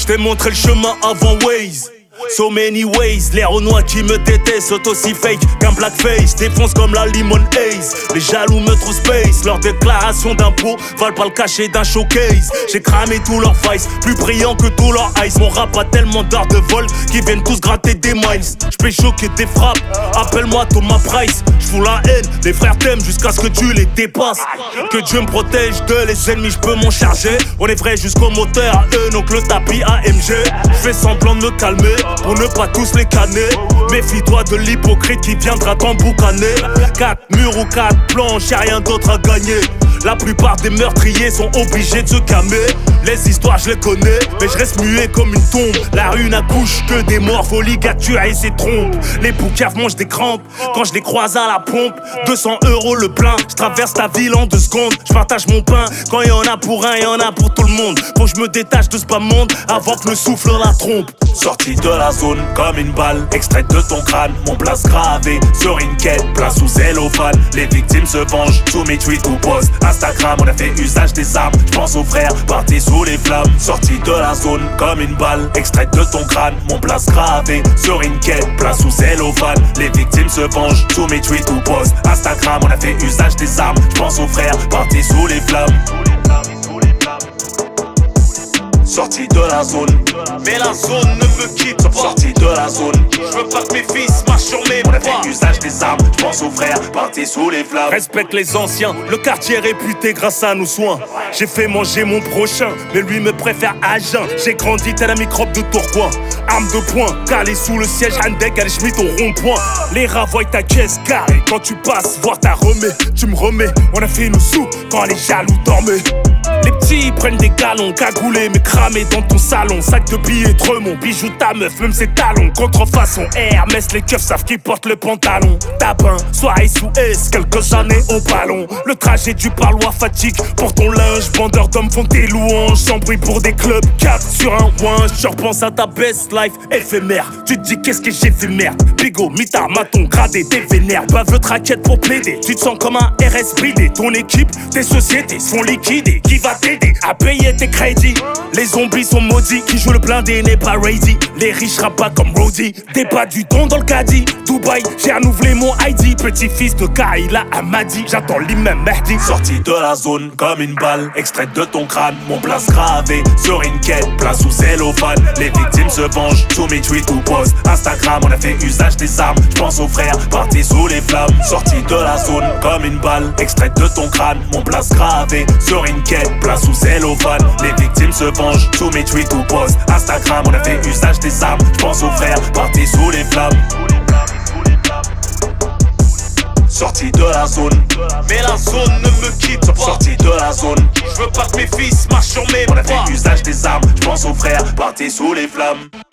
t'ai montré le chemin avant Waze. So many ways, les Renois qui me détestent sont aussi fake qu'un blackface. Défonce comme la Limon Haze. Les jaloux me trouvent space. Leurs déclarations d'impôts valent pas le cachet d'un showcase. J'ai cramé tous leurs vices, plus brillants que tous leurs ice. Mon rap a tellement d'heures de vol qu'ils viennent tous gratter des miles. J'pais choquer tes frappes, appelle-moi Thomas Price. J'fous la haine, les frères t'aiment jusqu'à ce que tu les dépasses. Que Dieu me protège de les ennemis, j'peux m'en charger. On est vrai jusqu'au moteur à eux, donc le tapis AMG. J'fais semblant de me calmer pour ne pas tous les canner. Méfie-toi de l'hypocrite qui viendra t'emboucaner. 4 murs ou 4 planches, y'a rien d'autre à gagner. La plupart des meurtriers sont obligés de se calmer. Les histoires je les connais, mais je reste muet comme une tombe. La rue n'accouche que des morts, faut ligature et ses trompes. Les boucaves mangent des crampes quand je les croise à la pompe. 200 € le plein, je traverse ta ville en 2 secondes. Je partage mon pain, quand y'en a pour un, y'en a pour tout le monde. Faut que je me détache de ce bas monde avant que le souffle la trompe. Sorti de la zone comme une balle, extraite de ton crâne, mon place gravée sur une quête, place sous cellophane. Les victimes se vengent sous mes tweets ou posts Instagram. On a fait usage des armes, j'pense aux frères partis sous les flammes. Sorti de la zone comme une balle, extraite de ton crâne, mon place gravée sur une quête, place sous cellophane. Les victimes se vengent sous mes tweets ou posts Instagram. On a fait usage des armes, j'pense aux frères partis sous les flammes. Sorti de la zone, mais la zone ne me quitte pas. Sorti de la zone, je veux pas que mes fils marchent sur mes pas. On a fait usage des armes, j'pense aux frères partis sous les flammes. Respecte les anciens, le quartier est réputé grâce à nos soins. J'ai fait manger mon prochain, mais lui me préfère à jeun. J'ai grandi tel un microbe de Tourcoing. Arme de poing, calé sous le siège, Handek, elle schmitt au rond-point. Les ravois ta caisse carrée, quand tu passes, voir ta remets. Tu me remets, on a fait nos sous quand les jaloux dormaient. Les petits prennent des galons, cagoulés mais cramés dans ton salon. Sac de billets Tremont, bijoux ta meuf, même ses talons. Contrefaçon Hermès, les keufs savent qui porte le pantalon. Tapin, soirée sous S, quelques années au ballon. Le trajet du parloir fatigue pour ton linge. Bandeurs d'hommes font des louanges, sans bruit pour des clubs. 4 sur un ouin, je repense à ta best life éphémère. Tu te dis qu'est-ce que j'ai fait merde. Bigot, mitard, maton, gradé, des vénères. Baveux traquette pour plaider, tu te sens comme un RS bridé. Ton équipe, tes sociétés se font liquider. Qui va t'aider à payer tes crédits? Les zombies sont maudits, qui joue le blindé n'est pas ready. Les riches rappent comme Brody, t'es pas du don dans le caddie. Dubaï, j'ai renouvelé mon ID. Petit-fils de Kaila Amadi, j'attends l'imam Mahdi. Sorti de la zone comme une balle, extraite de ton crâne, mon place gravée sur une quête, place sous cellophane. Les victimes se vengent sous mes tweets ou posts Instagram. On a fait usage des armes, j'pense aux frères partis sous les flammes. Sorti de la zone comme une balle, extraite de ton crâne, mon place gravée sur une quête, place sous cellophane. Les victimes se vengent sous mes tweets ou posts Instagram. On a fait usage des armes, j'pense aux frères partis sous les flammes. Sorti de la zone, mais la zone ne me quitte pas. Sorti de la zone, je veux pas que mes fils marchent sur mes pas. On a fait usage des armes, j'pense aux frères partis sous les flammes.